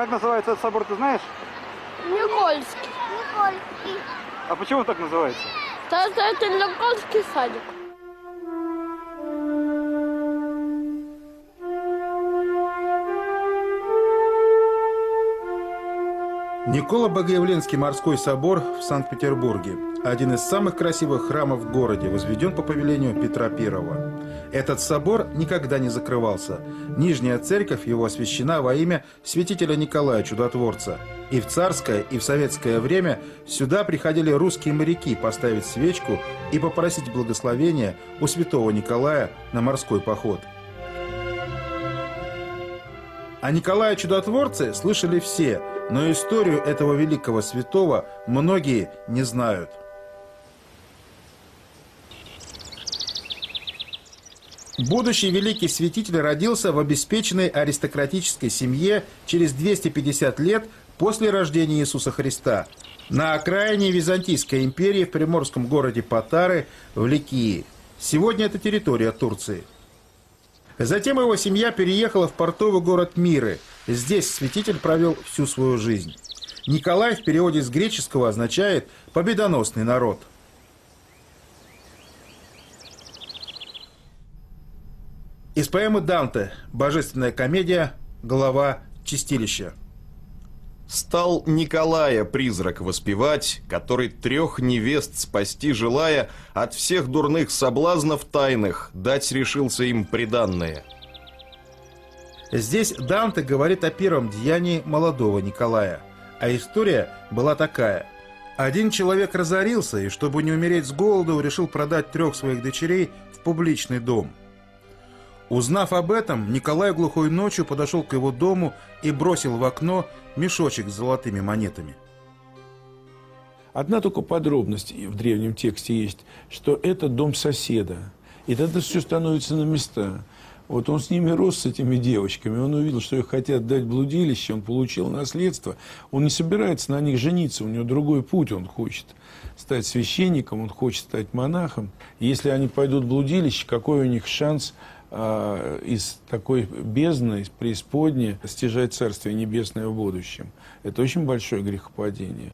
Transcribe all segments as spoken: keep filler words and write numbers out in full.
Как называется этот собор, ты знаешь? Никольский. Никольский. А почему он так называется? Это, это Никольский садик. Николо-Богоявленский морской собор в Санкт-Петербурге. Один из самых красивых храмов в городе, возведен по повелению Петра Первого. Этот собор никогда не закрывался. Нижняя церковь его освящена во имя святителя Николая Чудотворца. И в царское, и в советское время сюда приходили русские моряки поставить свечку и попросить благословения у святого Николая на морской поход. О Николае Чудотворце слышали все, но историю этого великого святого многие не знают. Будущий великий святитель родился в обеспеченной аристократической семье через двести пятьдесят лет после рождения Иисуса Христа на окраине Византийской империи в приморском городе Патары в Ликии. Сегодня это территория Турции. Затем его семья переехала в портовый город Миры. Здесь святитель провел всю свою жизнь. Николай в переводе с греческого означает «победоносный народ». Из поэмы Данте «Божественная комедия», глава «Чистилище». Стал Николая призрак воспевать, который трех невест спасти желая, от всех дурных соблазнов тайных дать решился им приданное. Здесь Данте говорит о первом деянии молодого Николая. А история была такая. Один человек разорился и, чтобы не умереть с голоду, решил продать трех своих дочерей в публичный дом. Узнав об этом, Николай глухой ночью подошел к его дому и бросил в окно мешочек с золотыми монетами. Одна только подробность в древнем тексте есть, что это дом соседа. И тогда все становится на места. Вот он с ними рос, с этими девочками, он увидел, что их хотят дать блудилище, он получил наследство. Он не собирается на них жениться, у него другой путь, он хочет стать священником, он хочет стать монахом. Если они пойдут в блудилище, какой у них шанс а, из такой бездны, из преисподней, стяжать Царствие Небесное в будущем? Это очень большое грехопадение.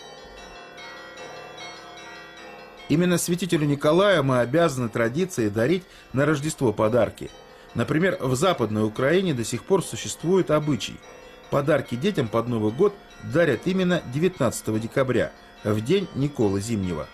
Именно святителю Николаю мы обязаны традицией дарить на Рождество подарки. Например, в Западной Украине до сих пор существует обычай. Подарки детям под Новый год дарят именно девятнадцатого декабря, в день Николы Зимнего.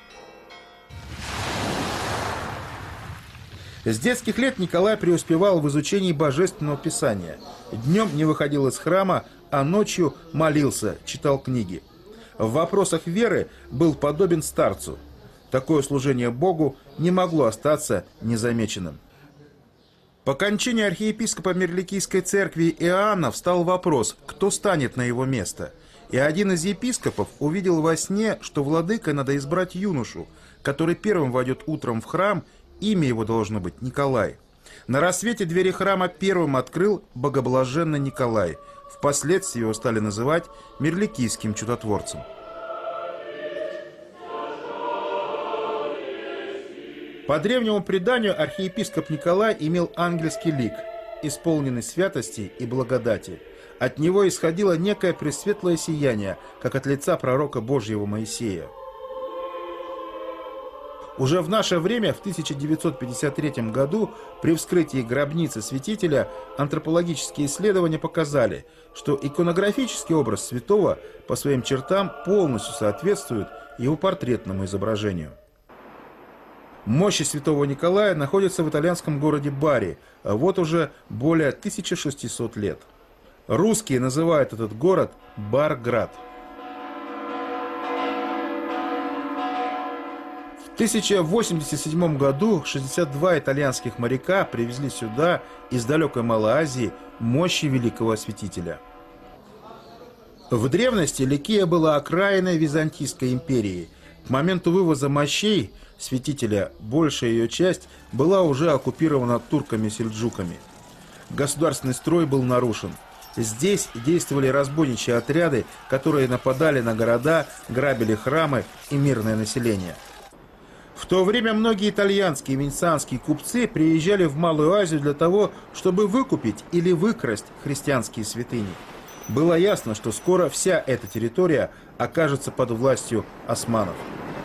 С детских лет Николай преуспевал в изучении Божественного Писания. Днем не выходил из храма, а ночью молился, читал книги. В вопросах веры был подобен старцу. Такое служение Богу не могло остаться незамеченным. По кончине архиепископа Мирликийской церкви Иоанна встал вопрос, кто станет на его место. И один из епископов увидел во сне, что владыкой надо избрать юношу, который первым войдет утром в храм, имя его должно быть Николай. На рассвете двери храма первым открыл богоблаженный Николай. Впоследствии его стали называть Мирликийским чудотворцем. По древнему преданию, архиепископ Николай имел ангельский лик, исполненный святости и благодати. От него исходило некое пресветлое сияние, как от лица пророка Божьего Моисея. Уже в наше время, в тысяча девятьсот пятьдесят третьем году, при вскрытии гробницы святителя, антропологические исследования показали, что иконографический образ святого по своим чертам полностью соответствует его портретному изображению. Мощи святого Николая находятся в итальянском городе Бари, а вот уже более тысячи шестисот лет. Русские называют этот город Барград. В тысяча восемьдесят седьмом году шестьдесят два итальянских моряка привезли сюда из далекой Малой Азии мощи великого святителя. В древности Ликия была окраиной Византийской империи. К моменту вывоза мощей святителя большая ее часть была уже оккупирована турками-сельджуками. Государственный строй был нарушен. Здесь действовали разбойничьи отряды, которые нападали на города, грабили храмы и мирное население. В то время многие итальянские и венецианские купцы приезжали в Малую Азию для того, чтобы выкупить или выкрасть христианские святыни. Было ясно, что скоро вся эта территория окажется под властью османов.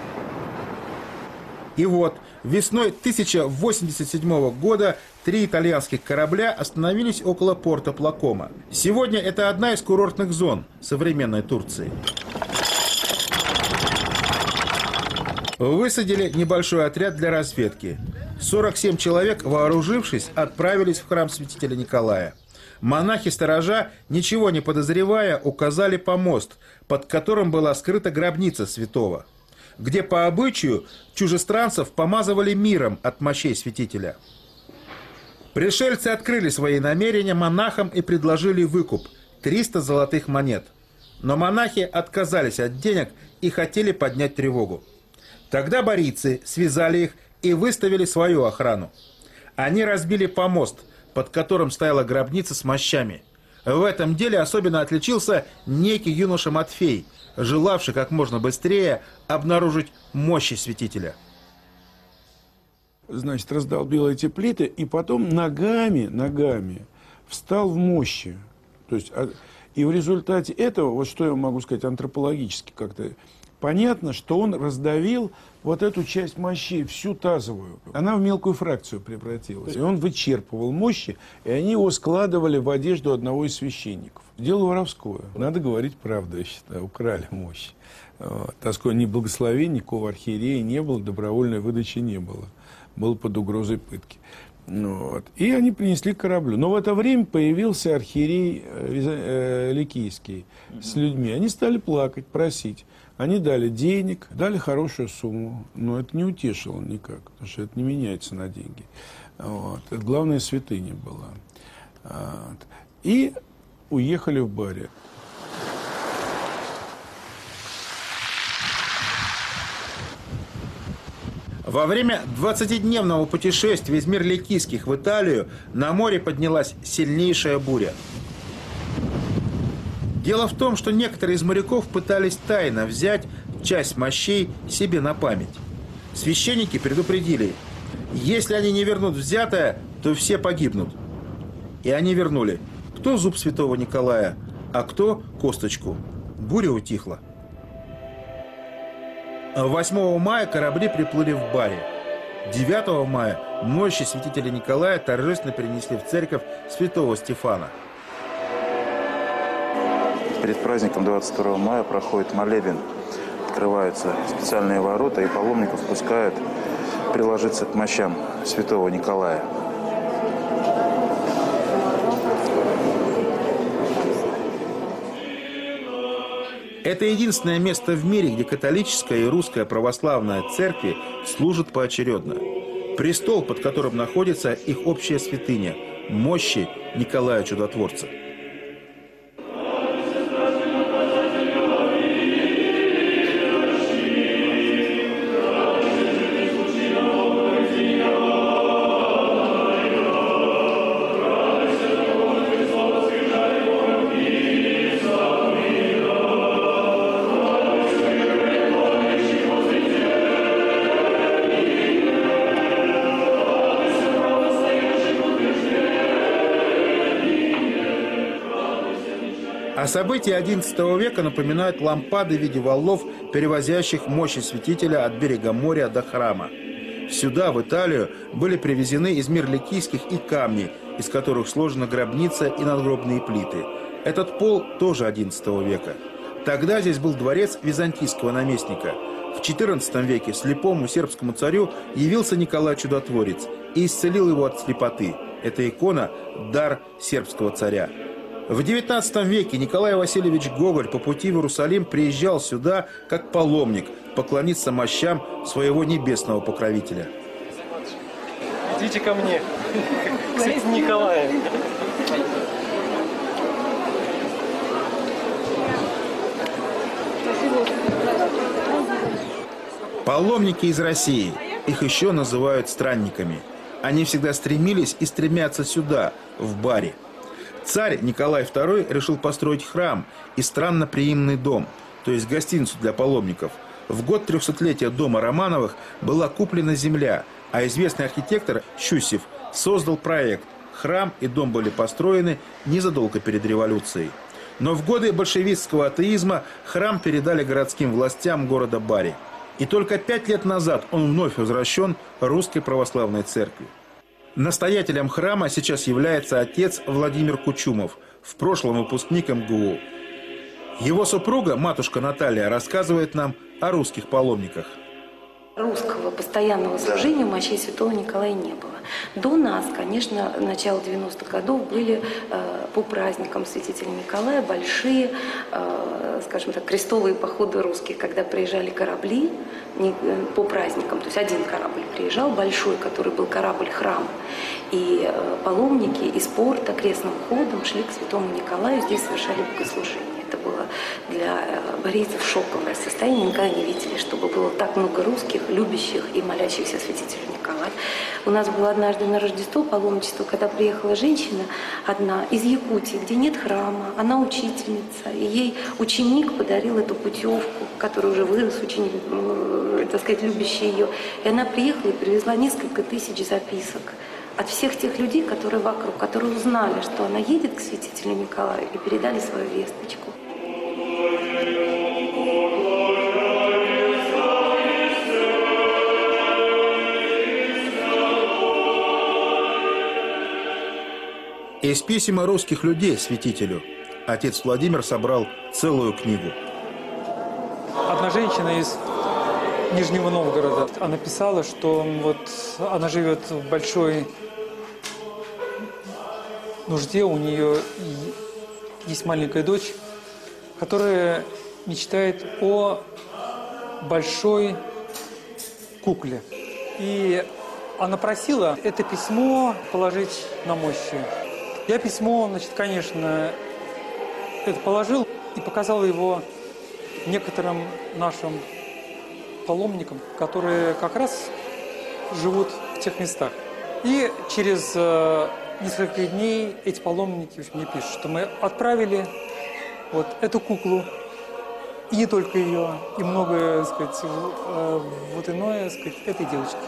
И вот, весной тысяча восемьдесят седьмого года три итальянских корабля остановились около порта Плакома. Сегодня это одна из курортных зон современной Турции. Высадили небольшой отряд для разведки. сорок семь человек, вооружившись, отправились в храм святителя Николая. Монахи-сторожа, ничего не подозревая, указали помост, под которым была скрыта гробница святого, где по обычаю чужестранцев помазывали миром от мощей святителя. Пришельцы открыли свои намерения монахам и предложили выкуп – триста золотых монет. Но монахи отказались от денег и хотели поднять тревогу. Тогда борийцы связали их и выставили свою охрану. Они разбили помост, под которым стояла гробница с мощами. В этом деле особенно отличился некий юноша Матфей, желавший как можно быстрее обнаружить мощи святителя. Значит, раздолбил эти плиты и потом ногами, ногами встал в мощи. То есть, и в результате этого, вот что я могу сказать антропологически как-то, понятно, что он раздавил вот эту часть мощей, всю тазовую. Она в мелкую фракцию превратилась. И он вычерпывал мощи, и они его складывали в одежду одного из священников. Дело воровское. Надо говорить правду, я считаю. Украли мощи. Вот. Тоской ни благословения, никакого архиерея не было, добровольной выдачи не было. Был под угрозой пытки. Вот. И они принесли к кораблю. Но в это время появился архиерей э, Ликийский с людьми. Они стали плакать, просить. Они дали денег, дали хорошую сумму, но это не утешило никак, потому что это не меняется на деньги. Вот. Это главная святыня была. Вот. И уехали в Бари. Во время двадцатидневного путешествия из мир Ликийских в Италию на море поднялась сильнейшая буря. Дело в том, что некоторые из моряков пытались тайно взять часть мощей себе на память. Священники предупредили, если они не вернут взятое, то все погибнут. И они вернули. Кто зуб святого Николая, а кто косточку. Буря утихла. восьмого мая корабли приплыли в Бари. девятого мая мощи святителя Николая торжественно перенесли в церковь святого Стефана. Перед праздником двадцать второго мая проходит молебен, открываются специальные ворота, и паломников пускают приложиться к мощам святого Николая. Это единственное место в мире, где католическая и русская православная церкви служат поочередно. Престол, под которым находится их общая святыня – мощи Николая Чудотворца. А события одиннадцатого века напоминают лампады в виде валов, перевозящих мощи святителя от берега моря до храма. Сюда, в Италию, были привезены из мир Ликийских и камни, из которых сложена гробница и надгробные плиты. Этот пол тоже одиннадцатого века. Тогда здесь был дворец византийского наместника. В четырнадцатом веке слепому сербскому царю явился Николай Чудотворец и исцелил его от слепоты. Эта икона – дар сербского царя. В девятнадцатом веке Николай Васильевич Гоголь по пути в Иерусалим приезжал сюда как паломник поклониться мощам своего небесного покровителя. Идите ко мне, к святому Николаю. Паломники из России, их еще называют странниками. Они всегда стремились и стремятся сюда, в Бари. Царь Николай второй решил построить храм и странноприимный дом, то есть гостиницу для паломников. В год трехсотлетия дома Романовых была куплена земля, а известный архитектор Щусев создал проект. Храм и дом были построены незадолго перед революцией. Но в годы большевистского атеизма храм передали городским властям города Бари. И только пять лет назад он вновь возвращен Русской Православной Церкви. Настоятелем храма сейчас является отец Владимир Кучумов, в прошлом выпускник эм гэ у. Его супруга, матушка Наталья, рассказывает нам о русских паломниках. Русского постоянного служения у мощей святого Николая не было. До нас, конечно, начало девяностых годов были э, по праздникам святителя Николая большие, э, скажем так, крестовые походы русских, когда приезжали корабли не, э, по праздникам. То есть один корабль приезжал, большой, который был корабль-храм. И э, паломники из порта крестным ходом шли к святому Николаю, здесь совершали богослужение. Это было для борейцев шоковое состояние. Никогда не видели, чтобы было так много русских, любящих и молящихся святителю Николаю. У нас было однажды на Рождество паломничество, когда приехала женщина одна из Якутии, где нет храма. Она учительница. И ей ученик подарил эту путевку, который уже вырос, ученик, так сказать, любящий ее. И она приехала и привезла несколько тысяч записок от всех тех людей, которые вокруг, которые узнали, что она едет к святителю Николаю, и передали свою весточку. Из писем русских людей святителю отец Владимир собрал целую книгу. Одна женщина из Нижнего Новгорода, она писала, что вот она живет в большой нужде, у нее есть маленькая дочь, которая мечтает о большой кукле. И она просила это письмо положить на мощи. Я письмо, значит, конечно, это положил и показал его некоторым нашим паломникам, которые как раз живут в тех местах. И через э, несколько дней эти паломники мне пишут, что мы отправили вот эту куклу, и не только ее, и многое, так сказать, э, вот иное, так сказать, этой девочки.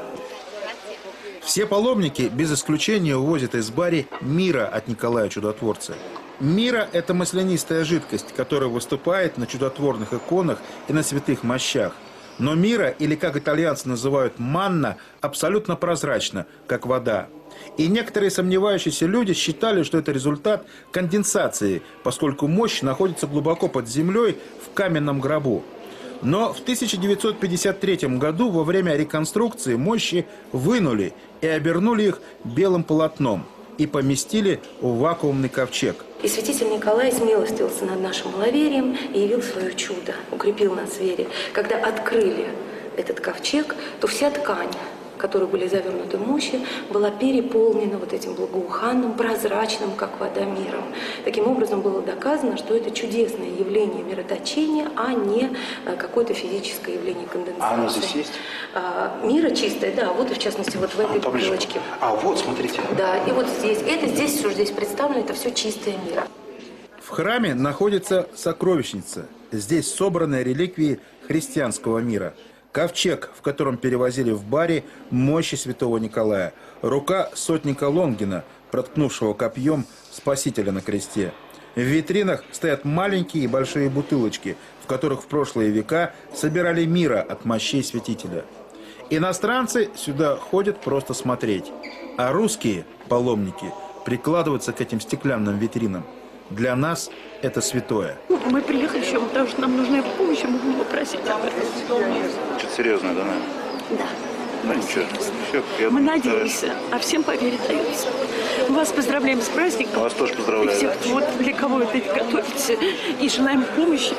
Все паломники без исключения увозят из Бари мира от Николая Чудотворца. Мира – это маслянистая жидкость, которая выступает на чудотворных иконах и на святых мощах. Но мира, или как итальянцы называют манна, абсолютно прозрачна, как вода. И некоторые сомневающиеся люди считали, что это результат конденсации, поскольку мощь находится глубоко под землей в каменном гробу. Но в тысяча девятьсот пятьдесят третьем году во время реконструкции мощи вынули и обернули их белым полотном и поместили в вакуумный ковчег. И святитель Николай смилостивился над нашим маловерием и явил свое чудо, укрепил нас в вере. Когда открыли этот ковчег, то вся ткань, в которой были завернуты мощи, была переполнена вот этим благоуханным, прозрачным, как вода, миром. Таким образом было доказано, что это чудесное явление мироточения, а не какое-то физическое явление конденсации. А оно здесь есть? А, мира чистая, да, вот и в частности вот в этой бутылочке. А вот, смотрите. Да, и вот здесь, это здесь все здесь представлено, это все чистое мира. В храме находится сокровищница. Здесь собраны реликвии христианского мира. Ковчег, в котором перевозили в Бари мощи святого Николая. Рука сотника Лонгина, проткнувшего копьем Спасителя на кресте. В витринах стоят маленькие и большие бутылочки, в которых в прошлые века собирали мира от мощей святителя. Иностранцы сюда ходят просто смотреть, а русские паломники прикладываются к этим стеклянным витринам. Для нас это святое. Мы приехали еще, потому что нам нужна его помощь, и мы будем попросить об этом. Что-то серьезное, да, наверное? Да. Ну ничего. Все, я Мы думаю, надеемся, а всем поверить дается. Мы вас поздравляем с праздником. Вас тоже поздравляю. И всех, вот для кого это готовится. И желаем помощи,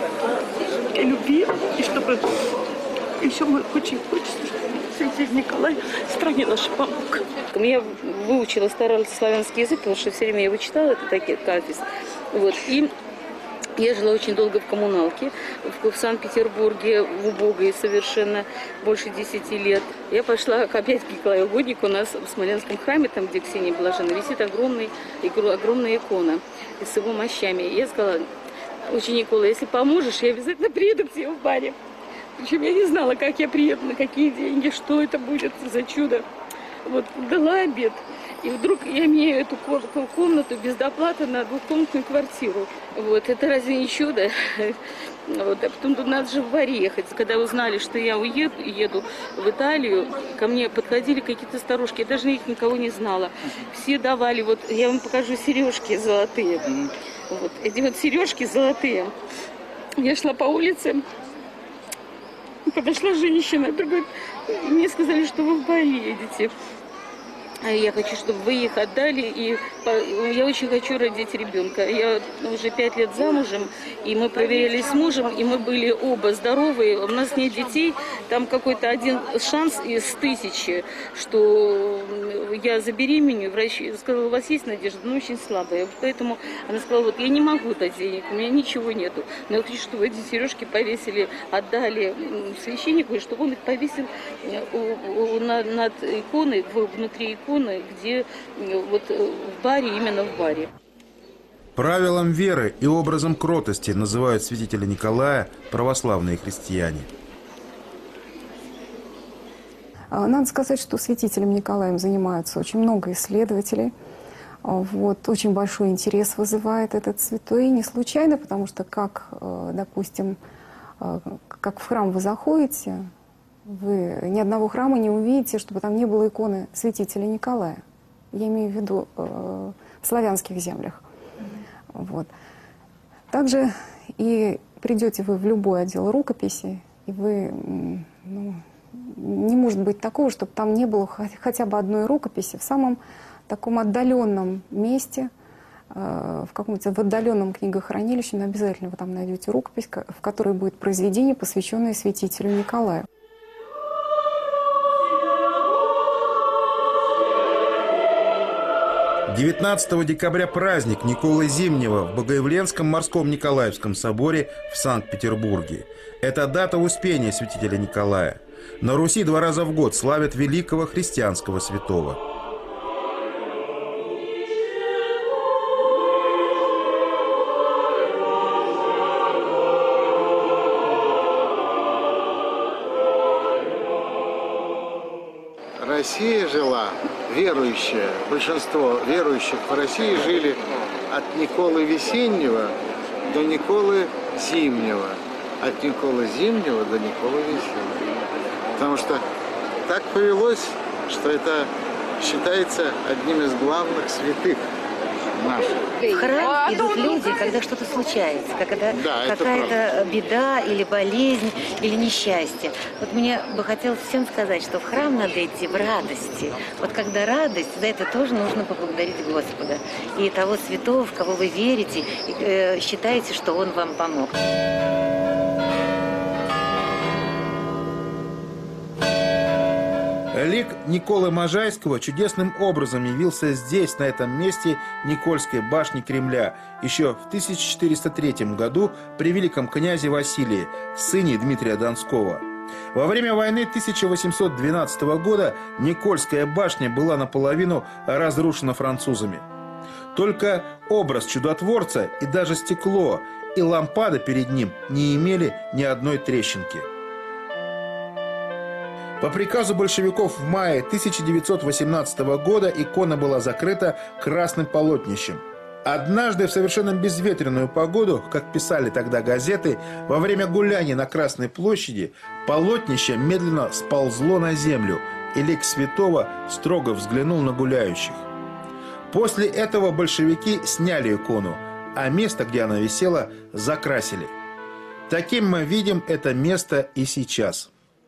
и любви, и чтобы еще мы очень хочется, чтобы святитель Николай стране нашей помог. Я выучила старославянский язык, потому что все время я его читала, это такие кафес. Вот. И я жила очень долго в коммуналке, в, в Санкт-Петербурге, в убогой совершенно, больше десяти лет. Я пошла опять к Николаю Угоднику, у нас в Смоленском храме, там, где Ксения Блаженна, висит огромный, огромная икона с его мощами. И я сказала: ученик Никола, если поможешь, я обязательно приеду к тебе в Бари. Причем я не знала, как я приеду, на какие деньги, что это будет за чудо. Вот, дала обет. И вдруг я имею эту комнату без доплаты на двухкомнатную квартиру. Вот, это разве не чудо? Вот, а потом тут надо же в Бари ехать. Когда узнали, что я уеду, еду в Италию, ко мне подходили какие-то старушки, я даже их никого не знала. Все давали, вот я вам покажу сережки золотые. Вот, эти вот сережки золотые. Я шла по улице, подошла женщина, другой, мне сказали, что вы в Бари едете. Я хочу, чтобы вы их отдали, и я очень хочу родить ребенка. Я уже пять лет замужем, и мы проверяли с мужем, и мы были оба здоровые. У нас нет детей, там какой-то один шанс из тысячи, что я забеременею. Врач сказал, у вас есть надежда, но очень слабая. Поэтому она сказала, вот я не могу дать денег, у меня ничего нету. Но я хочу, чтобы эти сережки повесили, отдали священнику, и чтобы он их повесил над иконой, внутри иконы, где вот в Бари, именно в Бари. Правилом веры и образом кротости называют святителя Николая православные христиане. Надо сказать, что святителем Николаем занимаются очень много исследователей. Вот, очень большой интерес вызывает этот святой. И не случайно, потому что, как, допустим, как в храм вы заходите, вы ни одного храма не увидите, чтобы там не было иконы святителя Николая. Я имею в виду э, в славянских землях. Вот. Также и придете вы в любой отдел рукописи, и вы, ну, не может быть такого, чтобы там не было хотя бы одной рукописи в самом таком отдаленном месте, э, в каком-то в отдаленном книгохранилище, но обязательно вы там найдете рукопись, в которой будет произведение, посвященное святителю Николаю. девятнадцатого декабря праздник Николы Зимнего в Богоявленском морском Николаевском соборе в Санкт-Петербурге. Это дата успения святителя Николая. На Руси два раза в год славят великого христианского святого. Россия жила, верующая, большинство верующих в России жили от Николы Весеннего до Николы Зимнего, от Николы Зимнего до Николы Весеннего. Потому что так повелось, что это считается одним из главных святых наших. В храм идут люди, когда что-то случается, когда да, какая-то беда или болезнь, или несчастье. Вот мне бы хотелось всем сказать, что в храм надо идти в радости. Вот когда радость, за это тоже нужно поблагодарить Господа. И того святого, в кого вы верите, и, э, считаете, что Он вам помог. Лик Николы Можайского чудесным образом явился здесь, на этом месте Никольской башни Кремля, еще в тысяча четыреста третьем году при великом князе Василии, сыне Дмитрия Донского. Во время войны тысяча восемьсот двенадцатого года Никольская башня была наполовину разрушена французами. Только образ чудотворца и даже стекло и лампада перед ним не имели ни одной трещинки. По приказу большевиков в мае тысяча девятьсот восемнадцатого года икона была закрыта красным полотнищем. Однажды в совершенно безветренную погоду, как писали тогда газеты, во время гуляния на Красной площади полотнище медленно сползло на землю, и лик святого строго взглянул на гуляющих. После этого большевики сняли икону, а место, где она висела, закрасили. Таким мы видим это место и сейчас.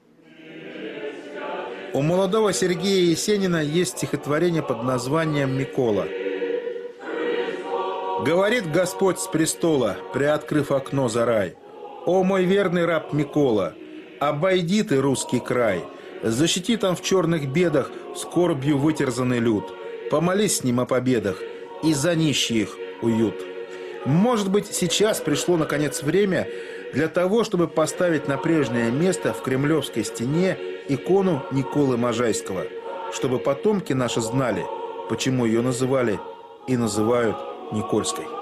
У молодого Сергея Есенина есть стихотворение под названием «Микола». «Говорит Господь с престола, приоткрыв окно за рай: о мой верный раб Микола, обойди ты русский край, защити там в черных бедах скорбью вытерзанный люд, помолись с ним о победах, и за нищих уют». Может быть, сейчас пришло наконец время для того, чтобы поставить на прежнее место в Кремлевской стене икону Николы Можайского, чтобы потомки наши знали, почему ее называли и называют Никольской.